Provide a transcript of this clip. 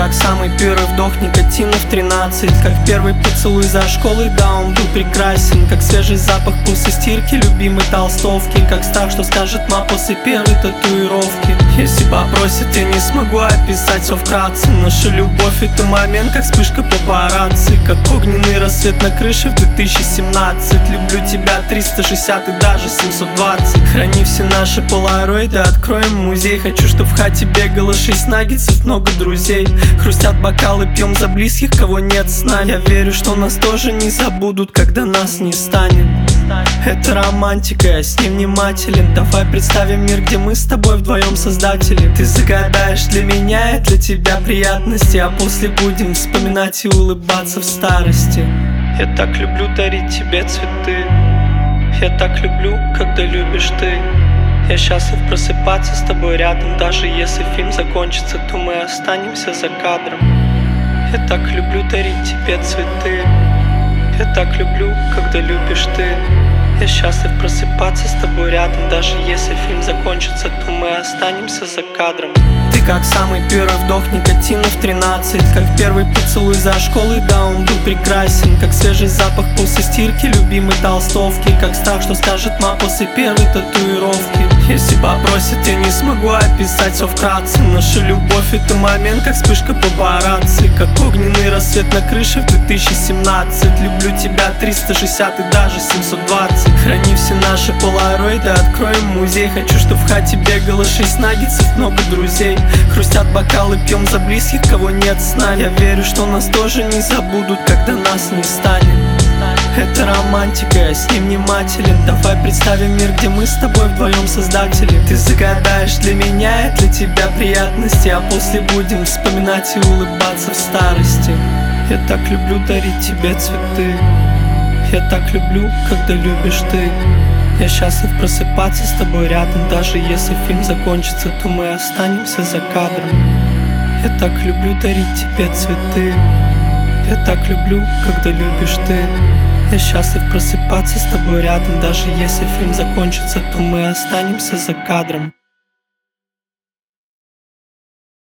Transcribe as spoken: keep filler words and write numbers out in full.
как самый первый вдох никотина в тринадцать, как первый поцелуй за школой, да, он был прекрасен, как свежий запах после стирки любимой толстовки, как страх, что скажет мама после первой татуировки. Если попросят, я не смогу описать все вкратце. Наша любовь — это момент, как вспышка папарацци, как огненный рассвет на крыше в две тысячи семнадцать. Люблю тебя триста шестьдесят и даже семьсот двадцать. Храни все наши полароиды, откроем музей. Хочу, чтоб в хате бегало шесть наггетсов, много друзей. Хрустят бокалы, пьем за близких, кого нет с нами. Я верю, что нас тоже не забудут, когда нас не станет. Это романтика, я с ним внимателен. Давай представим мир, где мы с тобой вдвоем создатели. Ты загадаешь для меня и для тебя приятности, а после будем вспоминать и улыбаться в старости. Я так люблю дарить тебе цветы, я так люблю, когда любишь ты. Я счастлив просыпаться с тобой рядом, даже если фильм закончится, то мы останемся за кадром. Я так люблю дарить тебе цветы, я так люблю, когда любишь ты. Я счастлив просыпаться с тобой рядом, даже если фильм закончится, то мы останемся за кадром. Ты как самый первый вдох никотина в тринадцать, как первый поцелуй за школой, да, он был прекрасен, как свежий запах после стирки любимой толстовки, как страх, что скажет мама после первой татуировки. Если попросят, я не смогу описать все вкратце. Наша любовь — это момент, как вспышка папарацци, как огненный рассвет на крыше в две тысячи семнадцать. Люблю тебя триста шестьдесят и даже семьсот двадцать. Храни все наши полароиды, откроем музей. Хочу, чтоб в хате бегало шесть наггетсов, много друзей. Хрустят бокалы, пьем за близких, кого нет с нами. Я верю, что нас тоже не забудут, когда нас не станет. Это романтика, я с ним внимателен. Давай представим мир, где мы с тобой вдвоем создатели. Ты загадаешь для меня и для тебя приятности, а после будем вспоминать и улыбаться в старости. Я так люблю дарить тебе цветы, я так люблю, когда любишь ты. Я счастлив просыпаться с тобой рядом, даже если фильм закончится, то мы останемся за кадром. Я так люблю дарить тебе цветы, я так люблю, когда любишь ты. Я счастлив просыпаться с тобой рядом, даже если фильм закончится, то мы останемся за кадром.